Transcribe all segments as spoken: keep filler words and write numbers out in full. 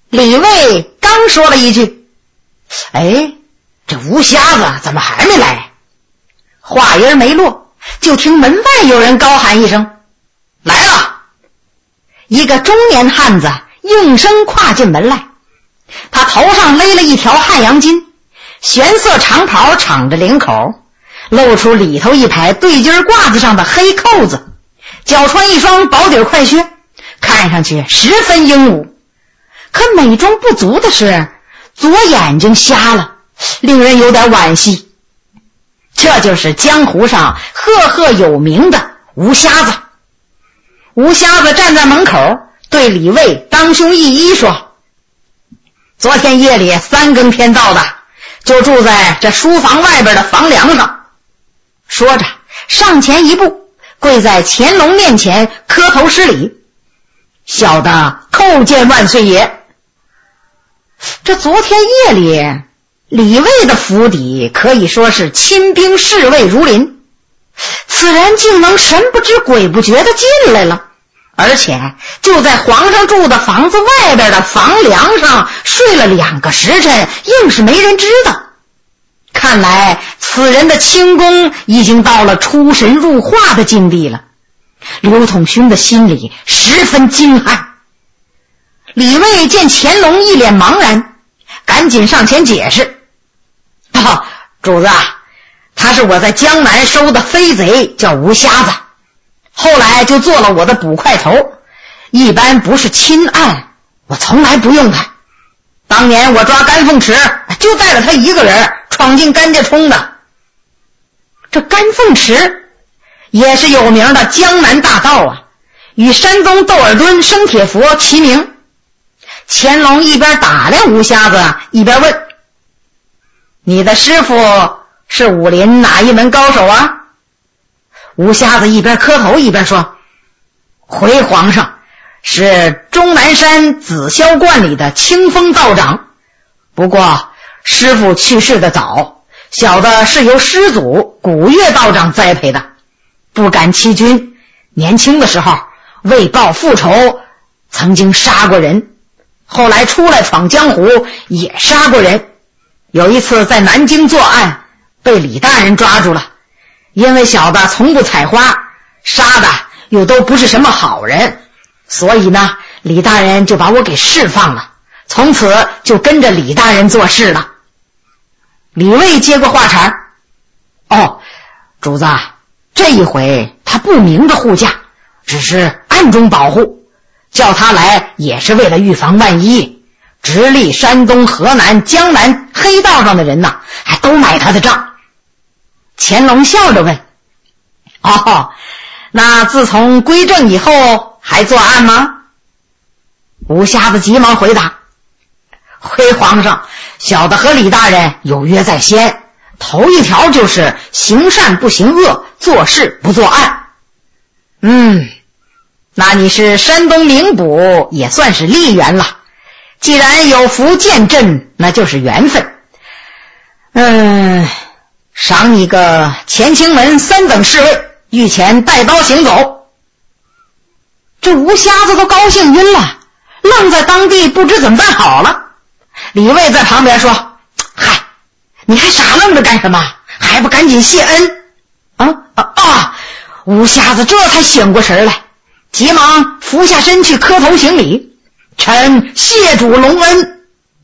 李卫刚说了一句：“哎，这吴瞎子怎么还没来？”话音没落，就听门外有人高喊一声：“来了！”一个中年汉子应声跨进门来，他头上勒了一条汉阳巾，玄色长袍敞着领口，露出里头一排对襟褂子上的黑扣子，脚穿一双薄底快靴，看上去十分英武。可美中不足的是，左眼睛瞎了，令人有点惋惜。这就是江湖上赫赫有名的吴瞎子。吴瞎子站在门口，对李卫当胸一揖说：“昨天夜里三更天到的，就住在这书房外边的房梁上。”说着上前一步，跪在乾隆面前磕头施礼：“小的叩见万岁爷。”这昨天夜里，李卫的府邸可以说是亲兵侍卫如林，此人竟能神不知鬼不觉地进来了，而且就在皇上住的房子外边的房梁上睡了两个时辰，硬是没人知道。看来此人的轻功已经到了出神入化的境地了。刘统勋的心里十分惊骇。李卫见乾隆一脸茫然，赶紧上前解释：“哦，主子啊，他是我在江南收的飞贼，叫吴瞎子，后来就做了我的捕快头，一般不是亲案，我从来不用他。当年我抓甘凤池，就带了他一个人闯进甘家冲的。”这甘凤池也是有名的江南大盗啊，与山东窦尔敦生铁佛齐名。乾隆一边打量吴瞎子，一边问：“你的师傅是武林哪一门高手啊？”吴瞎子一边磕头一边说：“回皇上，是终南山紫霄观里的清风道长，不过师傅去世的早，小的是由师祖古月道长栽培的，不敢欺君，年轻的时候为报复仇曾经杀过人，后来出来闯江湖也杀过人，有一次在南京作案被李大人抓住了，因为小的从不采花，杀的又都不是什么好人，所以呢李大人就把我给释放了，从此就跟着李大人做事了。”李卫接过话茬：“哦，主子，这一回他不明着护驾，只是暗中保护，叫他来也是为了预防万一，直隶山东河南江南黑道上的人呐，还都买他的账。”乾隆笑着问：“哦，那自从归正以后还作案吗？”吴瞎子急忙回答：“回皇上，小的和李大人有约在先，头一条就是行善不行恶，做事不作案。”“嗯，那你是山东名捕，也算是丽缘了。既然有福见朕，那就是缘分。嗯，赏你个乾清门三等侍卫，御前带刀行走。”这吴瞎子都高兴晕了，愣在当地不知怎么办好了。李卫在旁边说：“嗨，你还傻愣着干什么？还不赶紧谢恩？”啊啊啊！吴瞎子这才醒过神来，急忙俯下身去磕头行礼：“臣谢主隆恩。”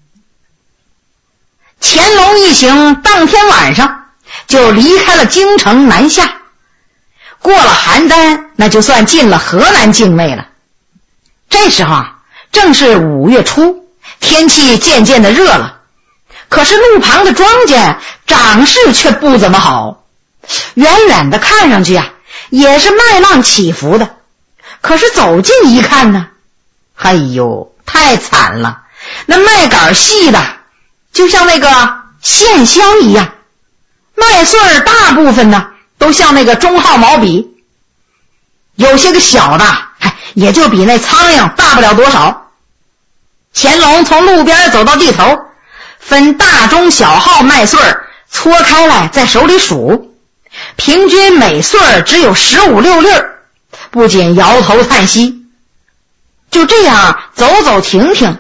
乾隆一行当天晚上就离开了京城南下，过了邯郸，那就算进了河南境内了。这时候啊，正是五月初，天气渐渐的热了，可是路旁的庄稼长势却不怎么好，远远的看上去啊，也是麦浪起伏的，可是走近一看呢，哎呦，太惨了，那麦秆细的就像那个线香一样，麦穗儿大部分呢都像那个中号毛笔，有些个小的也就比那苍蝇大不了多少。乾隆从路边走到地头，分大中小号麦穗儿搓开来在手里数，平均每穗儿只有十五六粒儿，不仅摇头叹息。就这样走走停停，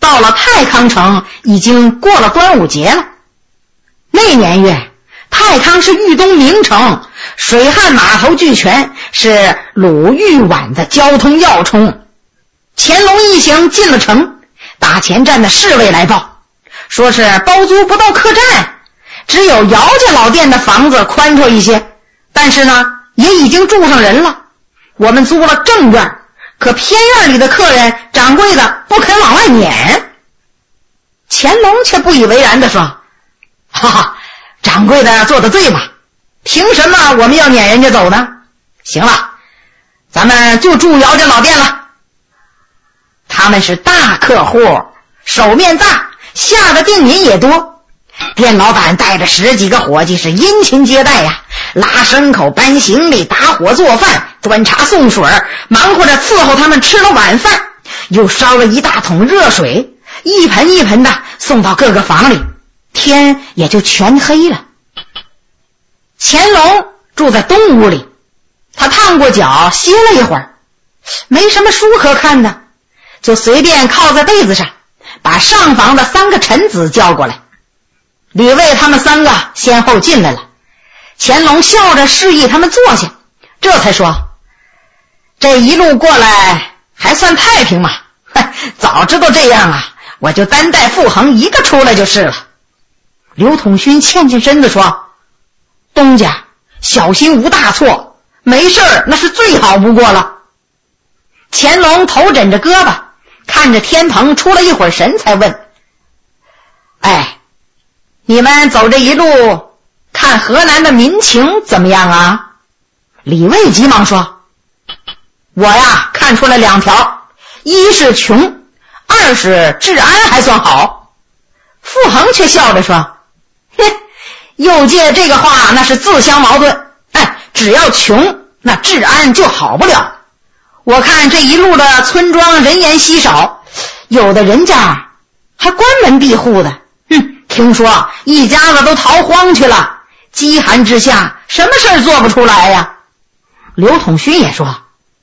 到了太康城已经过了端午节了。那年月，太康是豫东名城，水旱码头俱全，是鲁豫皖的交通要冲。乾隆一行进了城，大前站的侍卫来报，说是包租不到客栈，只有姚家老店的房子宽绰一些，但是呢也已经住上人了。我们租了正院，可偏院里的客人掌柜的不肯往外撵。乾隆却不以为然地说，哈哈，掌柜的做得对嘛，凭什么我们要撵人家走呢？行了，咱们就住姚家老店了。他们是大客户，手面大，下的定银也多。店老板带着十几个伙计是殷勤接待呀，拉牲口，搬行李，打火做饭，端茶送水，忙活着伺候他们吃了晚饭，又烧了一大桶热水，一盆一盆的送到各个房里，天也就全黑了。乾隆住在东屋里，他烫过脚，歇了一会儿，没什么书可看的，就随便靠在被子上，把上房的三个臣子叫过来。李卫他们三个先后进来了，乾隆笑着示意他们坐下，这才说，这一路过来还算太平嘛，早知道这样啊，我就单带傅恒一个出来就是了。刘统勋欠欠身子说，东家小心无大错，没事儿那是最好不过了。乾隆头枕着胳膊，看着天棚出了一会儿神，才问，哎，你们走这一路看河南的民情怎么样啊？李卫急忙说，我呀看出来两条，一是穷，二是治安还算好。傅恒却笑着说，哼，右介这个话那是自相矛盾，哎，只要穷，那治安就好不了。我看这一路的村庄人烟稀少，有的人家还关门闭户的，哼，听说一家子都逃荒去了，饥寒之下什么事儿做不出来呀。刘统勋也说，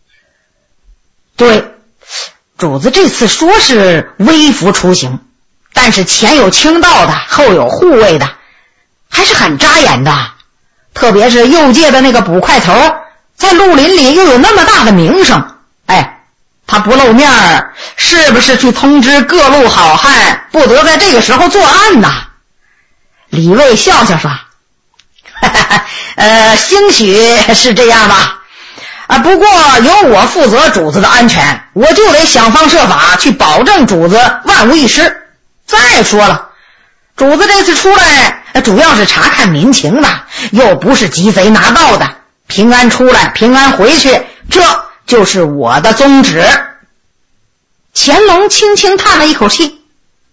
对，主子这次说是微服出行，但是前有清道的，后有护卫的，还是很扎眼的。特别是右界的那个捕快头，在绿林里又有那么大的名声，哎，他不露面儿，是不是去通知各路好汉不得在这个时候作案呢？李卫笑笑说，哈哈，呃，兴许是这样吧，啊，不过由我负责主子的安全，我就得想方设法去保证主子万无一失。再说了，主子这次出来主要是查看民情的，又不是鸡贼拿到的，平安出来平安回去，这就是我的宗旨。乾隆轻轻叹了一口气，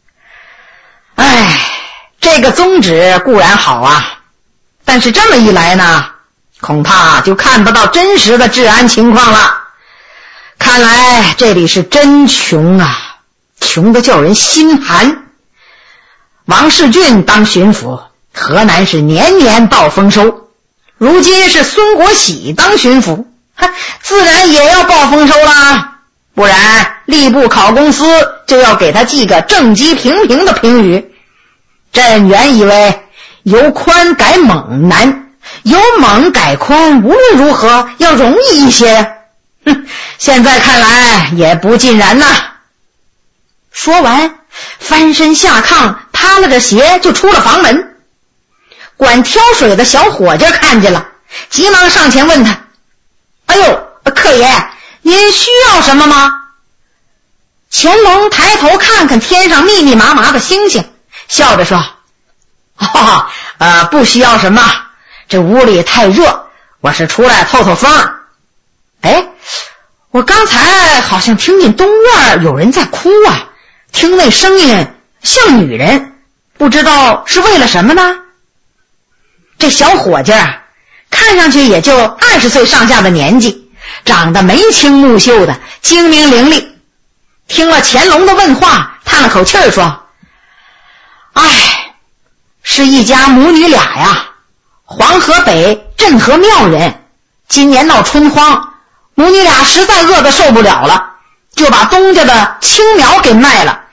哎，这个宗旨固然好啊，但是这么一来呢，恐怕就看不到真实的治安情况了。看来这里是真穷啊，穷得叫人心寒。王世俊当巡抚，河南是年年报丰收，如今是孙国喜当巡抚，自然也要报丰收啦，不然吏部考公司就要给他记个政绩平平的评语。朕原以为由宽改猛难，由猛改宽无论如何要容易一些，哼，现在看来也不尽然呐。说完翻身下炕，塌了着鞋就出了房门。管挑水的小伙计看见了，急忙上前问他，哎呦，客爷，您需要什么吗？乾隆抬头看看天上密密麻麻的星星，笑着说，哦，呃，不需要什么，这屋里太热，我是出来透透风。哎，我刚才好像听见东院有人在哭啊，听那声音像女人，不知道是为了什么呢？这小伙计啊，看上去也就二十岁上下的年纪，长得眉清目秀的，精明伶俐。听了乾隆的问话，叹了口气儿说，唉，是一家母女俩呀，黄河北镇河庙人，今年闹春荒，母女俩实在饿得受不了了，就把东家的青苗给卖了，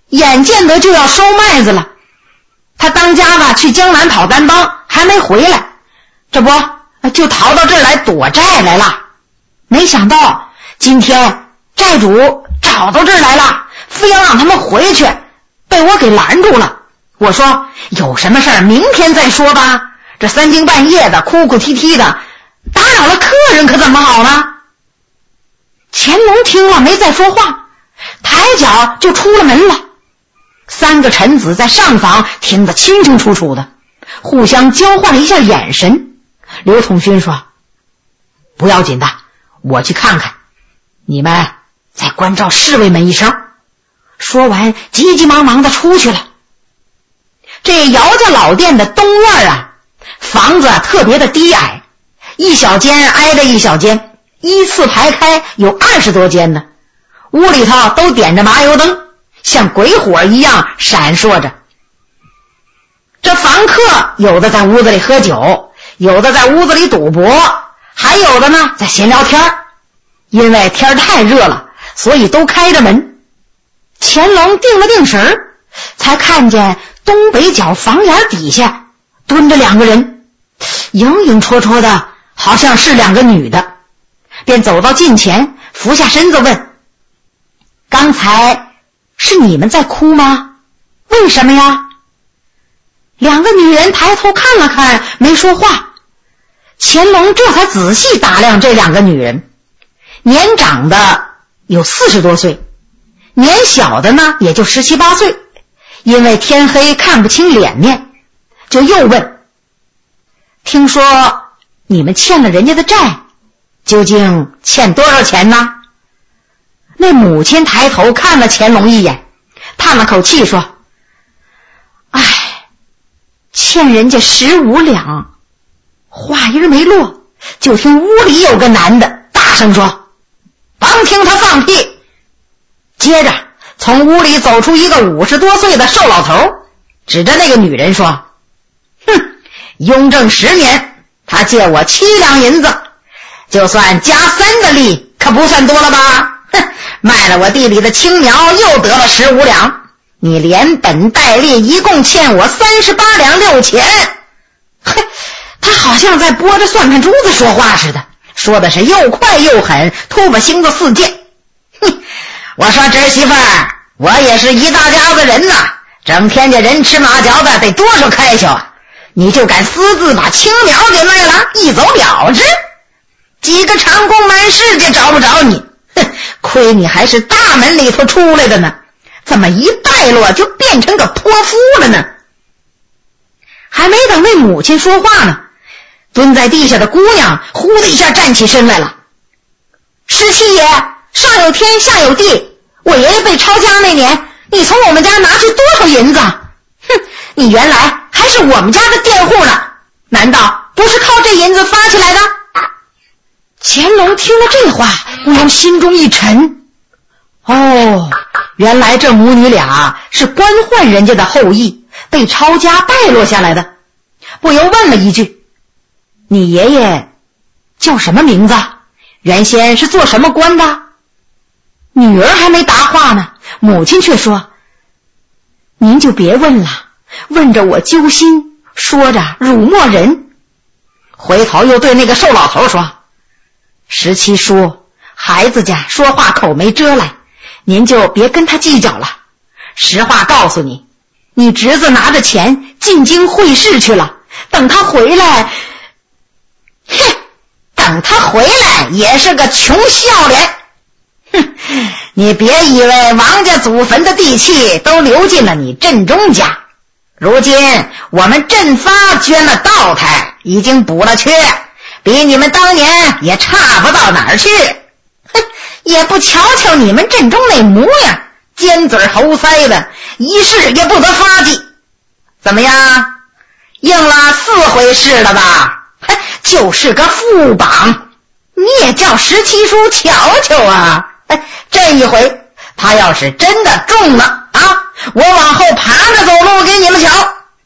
眼见得就要收麦子了。他当家的去江南讨甘帮，还没回来，这不就逃到这儿来躲债来了。没想到今天债主找到这儿来了，非要让他们回去，被我给拦住了。我说有什么事儿明天再说吧，这三更半夜的哭哭啼啼的，打扰了客人可怎么好呢？乾隆听了没再说话，抬脚就出了门了。三个臣子在上房听得清清楚楚的，互相交换了一下眼神。刘统勋说，不要紧的，我去看看，你们再关照侍卫们一声。说完急急忙忙的出去了。这姚家老店的东院啊，房子特别的低矮，一小间挨着一小间，依次排开有二十多间呢。屋里头都点着麻油灯，像鬼火一样闪烁着。这房客有的在屋子里喝酒，有的在屋子里赌博，还有的呢在闲聊天。因为天太热了，所以都开着门。乾隆定了定神，才看见东北角房檐底下蹲着两个人，影影绰绰的，好像是两个女的，便走到近前，俯下身子问，刚才是你们在哭吗？为什么呀？两个女人抬头看了看，没说话。乾隆这才仔细打量这两个女人，年长的有四十多岁，年小的呢也就十七八岁。因为天黑看不清脸面，就又问，听说你们欠了人家的债，究竟欠多少钱呢？那母亲抬头看了乾隆一眼，叹了口气说，唉，欠人家十五两。话音没落，就听屋里有个男的大声说，甭听他放屁。接着从屋里走出一个五十多岁的瘦老头，指着那个女人说，哼，雍正十年他借我七两银子，就算加三个利，可不算多了吧？哼，卖了我地里的青苗又得了十五两，你连本带利一共欠我三十八两六钱。嘿，他好像在拨着算盘珠子说话似的，说的是又快又狠，吐把星子四溅。哼，我说侄媳妇儿，我也是一大家子人呐，整天这人吃马嚼的，得多少开销啊！你就敢私自把青苗给卖了，一走了之，几个长工满世界找不着你。哼，亏你还是大门里头出来的呢，怎么一败落就变成个泼妇了呢？还没等那母亲说话呢，蹲在地下的姑娘呼的一下站起身来了。十七爷，上有天下有地，我爷爷被抄家那年，你从我们家拿去多少银子？哼，你原来还是我们家的佃户呢，难道不是靠这银子发起来的？乾隆听了这话，不由心中一沉。哦，原来这母女俩是官宦人家的后裔，被抄家败落下来的。不由问了一句，你爷爷叫什么名字？原先是做什么官的？女儿还没答话呢，母亲却说，您就别问了，问着我揪心，说着辱没人。回头又对那个瘦老头说，十七叔，孩子家说话口没遮拦，您就别跟他计较了。实话告诉你，你侄子拿着钱进京会试去了，等他回来，哼，等他回来也是个穷笑脸。哼，你别以为王家祖坟的地契都流进了你镇中家，如今我们镇发捐了道台，已经补了缺，比你们当年也差不到哪儿去。哼，也不瞧瞧你们镇中那模样，尖嘴猴腮的，一试也不得发迹。怎么样，应了四回试了吧？哼，就是个副榜，你也叫十七叔瞧瞧啊。哎，这一回他要是真的中了啊，我往后爬着走路给你们瞧。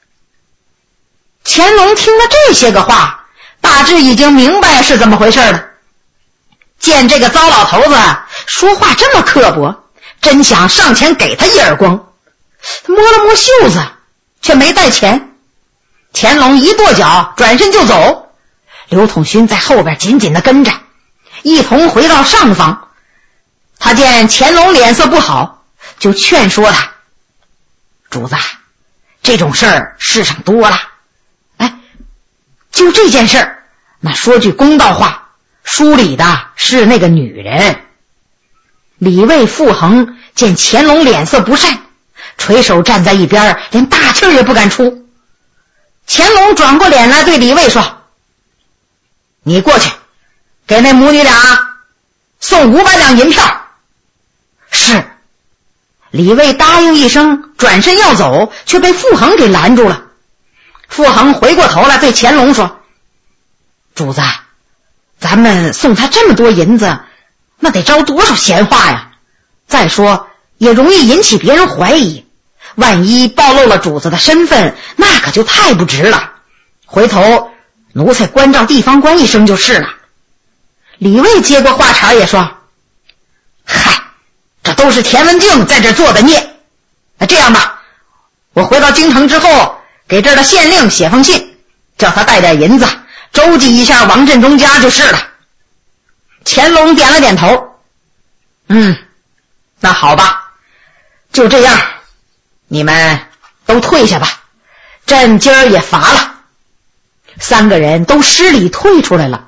乾隆听了这些个话，大致已经明白是怎么回事了。见这个糟老头子说话这么刻薄，真想上前给他一耳光， 他摸了摸袖子，却没带钱。乾隆一跺脚，转身就走。刘统勋在后边紧紧地跟着，一同回到上方。他见乾隆脸色不好，就劝说他：主子，这种事儿世上多了，哎，就这件事儿，那说句公道话，书里的是那个女人。李卫、傅恒见乾隆脸色不善，垂手站在一边，连大气也不敢出。乾隆转过脸来对李卫说：你过去给那母女俩送五百两银票。是。李卫答应一声，转身要走，却被傅恒给拦住了。傅恒回过头来对乾隆说：主子，咱们送他这么多银子，那得招多少闲话呀？再说也容易引起别人怀疑，万一暴露了主子的身份，那可就太不值了。回头奴才关照地方官一声就是了。李卫接过话茬也说：嗨，这都是田文镜在这做的孽。那这样吧，我回到京城之后，给这儿的县令写封信，叫他带点银子周济一下王振中家就是了。乾隆点了点头，嗯，那好吧，就这样，你们都退下吧，朕今儿也乏了。三个人都施礼退出来了。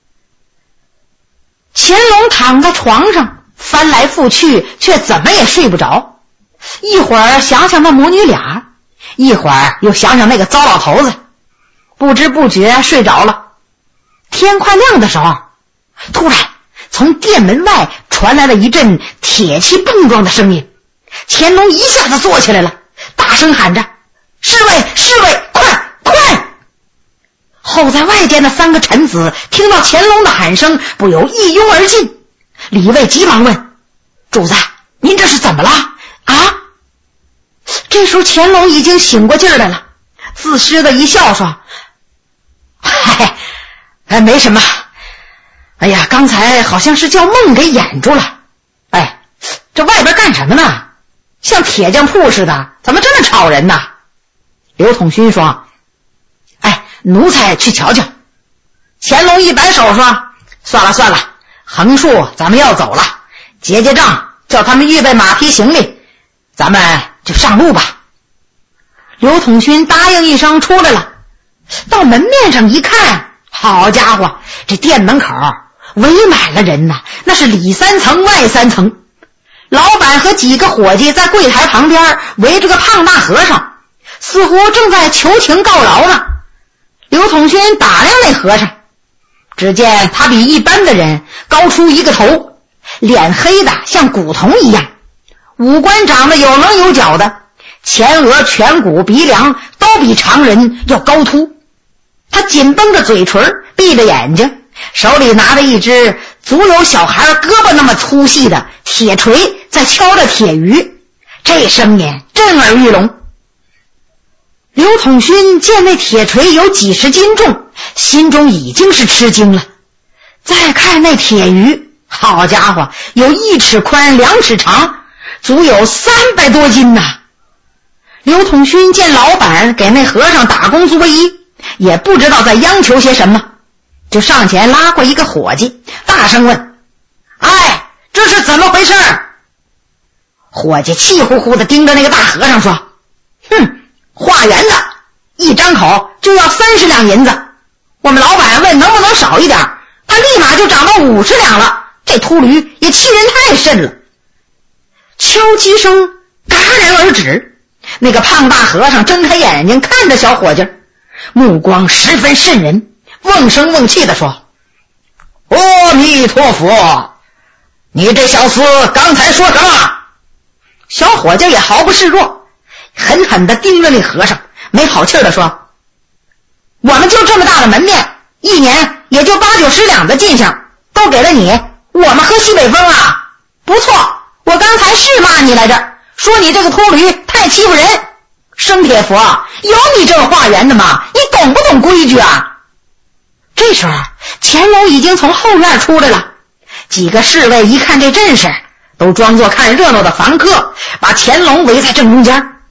乾隆躺在床上翻来覆去，却怎么也睡不着。一会儿想想那母女俩，一会儿又想想那个糟老头子，不知不觉睡着了。天快亮的时候，突然从殿门外传来了一阵铁器碰撞的声音。乾隆一下子坐起来了，大声喊着：侍卫，侍卫，快快！候在外间的三个臣子听到乾隆的喊声，不由一拥而进。李卫急忙问：主子，您这是怎么了啊？这时候乾隆已经醒过劲儿来了，自私的一笑说：嗨，哎，没什么。哎呀，刚才好像是叫梦给掩住了。哎，这外边干什么呢？像铁匠铺似的，怎么这么吵人呢？刘统勋说：哎，奴才去瞧瞧。乾隆一摆手说：算了算了，横竖咱们要走了，结结账，叫他们预备马匹行李，咱们就上路吧。刘统勋答应一声出来了，到门面上一看，好家伙，这店门口围满了人呐，那是里三层外三层。老板和几个伙计在柜台旁边围着个胖大和尚，似乎正在求情告饶呢。刘统勋打量那和尚，只见他比一般的人高出一个头，脸黑的像古铜一样，五官长得有棱有角的，前额、颧骨、鼻梁都比常人要高凸。他紧绷着嘴唇，闭着眼睛，手里拿着一只足有小孩胳膊那么粗细的铁锤，在敲着铁鱼，这声音震耳欲聋。刘统勋见那铁锤有几十斤重，心中已经是吃惊了。再看那铁鱼，好家伙，有一尺宽两尺长，足有三百多斤呐。刘统勋见老板给那和尚打工作揖，也不知道在央求些什么，就上前拉过一个伙计，大声问：哎，这是怎么回事？伙计气呼呼地盯着那个大和尚说：哼，化缘的，一张口就要三十两银子，我们老板问能不能少一点，他立马就涨到五十两了，这秃驴也欺人太甚了。敲击声戛然而止，那个胖大和尚睁开眼睛看着小伙计，目光十分瘆人，瓮声瓮气地说：阿弥陀佛，你这小厮刚才说什么？小伙计也毫不示弱，狠狠地盯着那和尚，没好气地说：我们就这么大的门面，一年也就八九十两的进项，都给了你，我们喝西北风啊？不错，我刚才是骂你来着，说你这个秃驴太欺负人。生铁佛，有你这么化缘的吗？你懂不懂规矩啊？这时候乾隆已经从后院出来了，几个侍卫一看这阵势，都装作看热闹的房客，把乾隆围在正中间。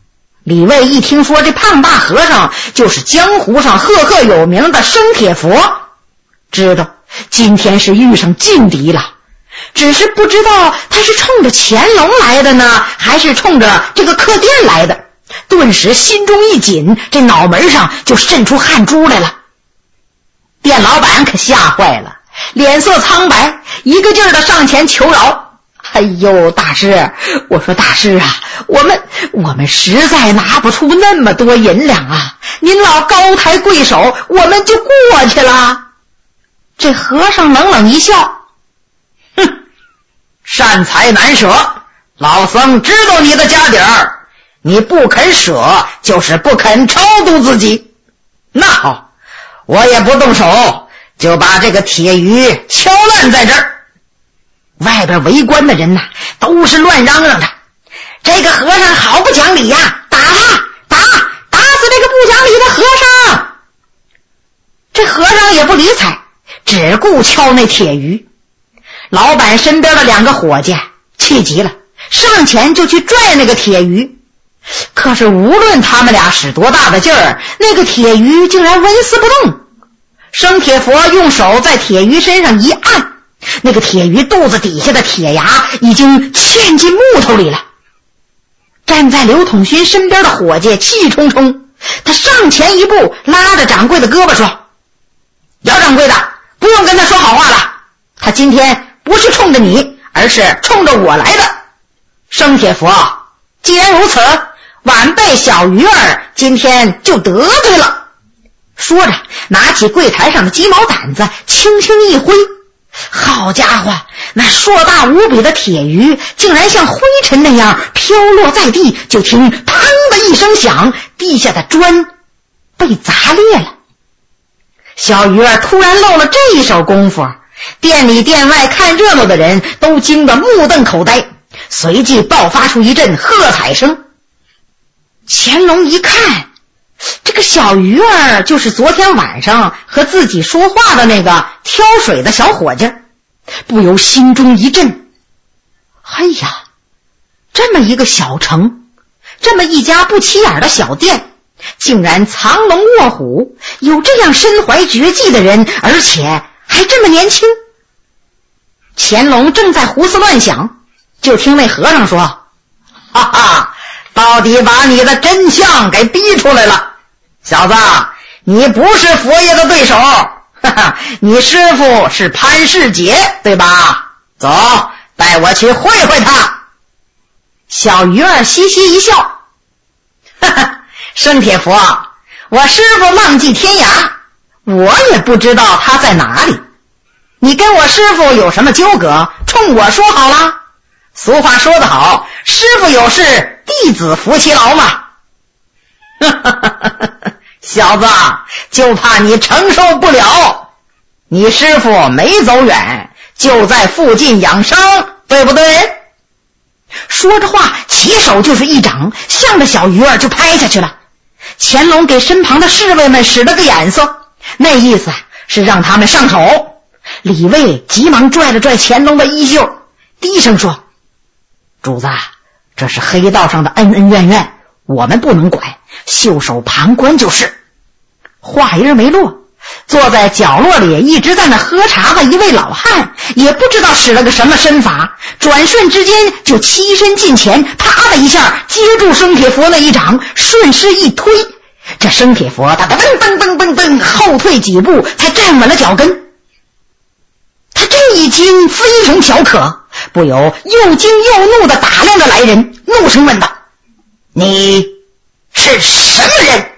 李卫一听说这胖大和尚就是江湖上赫赫有名的生铁佛，知道今天是遇上劲敌了，只是不知道他是冲着乾隆来的呢，还是冲着这个客店来的，顿时心中一紧，这脑门上就渗出汗珠来了。店老板可吓坏了，脸色苍白，一个劲儿的上前求饶。哎呦，大师，我说大师啊，我们我们实在拿不出那么多银两啊，您老高抬贵手，我们就过去了。这和尚冷冷一笑，哼，善财难舍，老僧知道你的家底儿，你不肯舍就是不肯超度自己。那好，我也不动手，就把这个铁鱼敲烂在这儿。外边围观的人呐、啊，都是乱嚷嚷着，这个和尚好不讲理呀，打他，打，打死这个不讲理的和尚。这和尚也不理睬，只顾敲那铁鱼。老板身边的两个伙计气急了，上前就去拽那个铁鱼。可是无论他们俩使多大的劲儿，那个铁鱼竟然纹丝不动。生铁佛用手在铁鱼身上一按，那个铁鱼肚子底下的铁牙已经嵌进木头里了。站在刘统勋身边的伙计气冲冲，他上前一步拉着掌柜的胳膊说，姚掌柜的，不用跟他说好话了，他今天不是冲着你，而是冲着我来的。生铁佛，既然如此，晚辈小鱼儿今天就得罪了。说着拿起柜台上的鸡毛掸子轻轻一挥，好家伙，那硕大无比的铁鱼竟然像灰尘那样飘落在地，就听砰的一声响，地下的砖被砸裂了。小鱼儿突然露了这一手功夫，店里店外看热闹的人都惊得目瞪口呆，随即爆发出一阵喝彩声。乾隆一看，这个小鱼儿就是昨天晚上和自己说话的那个挑水的小伙计，不由心中一震。哎呀，这么一个小城，这么一家不起眼的小店，竟然藏龙卧虎，有这样身怀绝技的人，而且还这么年轻。乾隆正在胡思乱想，就听那和尚说，哈哈，到底把你的真相给逼出来了。小子，你不是佛爷的对手，哈哈，你师父是潘世杰，对吧？走，带我去会会他。小鱼儿嘻嘻一笑，哈哈，生铁佛，我师父浪迹天涯，我也不知道他在哪里。你跟我师父有什么纠葛，冲我说好了。俗话说得好，师父有事，弟子服其劳嘛。哈哈哈哈，小子，就怕你承受不了。你师父没走远，就在附近养伤，对不对？说着话，起手就是一掌，向着小鱼儿就拍下去了。乾隆给身旁的侍卫们使了个眼色，那意思是让他们上手。李卫急忙拽了拽乾隆的衣袖，低声说，主子，这是黑道上的恩恩怨怨，我们不能管，袖手旁观就是。话音没落，坐在角落里一直在那喝茶的一位老汉，也不知道使了个什么身法，转瞬之间就欺身近前，啪的一下接住生铁佛那一掌，顺势一推，这生铁佛他噔噔噔噔噔后退几步才站稳了脚跟。他这一惊非同小可，不由又惊又怒地打量着来人，怒声问道，你是什么人？